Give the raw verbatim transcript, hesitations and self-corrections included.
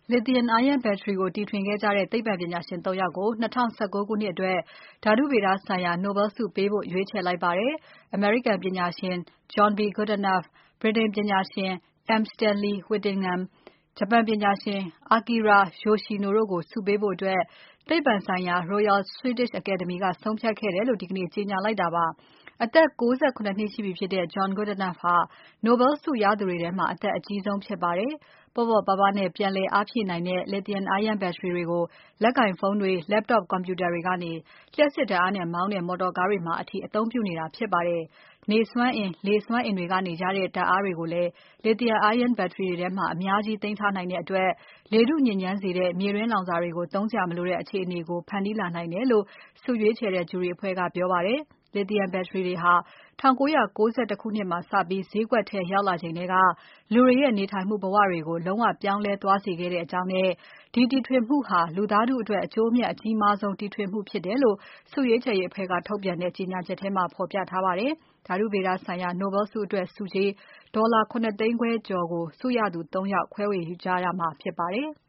Lithium-ion ဘက်ထရီကိုတီထွင်ခဲ့ကြတဲ့ သိပ္ပံပညာရှင် သုံး ယောက်ကို ၂၀၁၉ ခုနှစ်အတွက် ဓါတုဗေဒဆိုင်ရာ Nobel ဆုပေးဖို့ ရွေးချယ်လိုက်ပါတယ်။ အမေရိကန်ပညာရှင် John B. Goodenough၊ ဗြိတိန်ပညာရှင် M. Stanley Whittingham၊ ဂျပန်ပညာရှင် Akira Yoshino တို့ကို ဆုပေးဖို့ သိပ္ပံဆိုင်ရာ Royal Swedish Academy ကဆုံးဖြတ်ခဲ့တယ်လို့ ဒီကနေ့ ကြေညာလိုက်တာပါ။ အသက် ၉၇ နှစ်ရှိပြီဖြစ်တဲ့ John Goodenough ဟာ Nobel ဆုရသူတွေထဲမှာ အသက်အကြီးဆုံးဖြစ်ပါတယ်။ ပေါ့ပေါ့ပါးပါးနဲ့ ပြန်လည်အားဖြည့်နိုင်တဲ့ Lithium-ion ဘက်ထရီတွေကို လက်ကိုင်ဖုန်းတွေ၊ laptop ကွန်ပြူတာတွေကနေ လျှပ်စစ်ဓါတ်အားနဲ့မောင်းတဲ့ မော်တော်ကားတွေမှာအထိ အသုံးပြုနေတာဖြစ်ပါတယ်။ နေစွမ်းအင်၊ လေစွမ်းအင်တွေကနေရတဲ့ ဓါတ်အားတွေကိုလည်း Lithium-ion ဘက်ထရီတွေထဲမှာ အများကြီးသိမ်းထားနိုင်တဲ့အတွက် လေထုညစ်ညမ်းစေတဲ့ မြေတွင်းလောင်စာတွေကို သုံးစရာမလိုတဲ့ အခြေအနေကို ဖန်တီးလာနိုင်တယ်လို့ ဆုရွေးချယ်တဲ့ ဂျူရီအဖွဲ့က ပြောပါတယ်။ Lithium ဘက်ထရီတွေဟာ ၁၉၉၁ ခုနှစ်မှာစပြီး ဈေးကွက်ထဲရောက်လာချိန်ထဲက လူတွေရဲ့နေထိုင်မှုဘဝတွေကို လုံးဝပြောင်းလဲသွားစေခဲ့ကြောင်းနဲ့ ဒီတီထွင်မှုဟာ လူသားထုအတွက် အကျိုးအမြတ်အကြီးမားဆုံး တီထွင်မှုဖြစ်တယ်လို့ ဆုရွေးချယ်ရေးအဖွဲ့က ထုတ်ပြန်တဲ့ကြေညာချက်ထဲမှာ ဖော်ပြထားပါတယ်။ ဓါတုဗေဒဆိုင်ရာ Nobel ဆုအတွက် ဆုကြေး ဒေါ်လာ ၇ သိန်းခွဲကျော်ကို ဆုရသူ သုံး ယောက် ခွဲဝေကြရမှာဖြစ်ပါတယ်။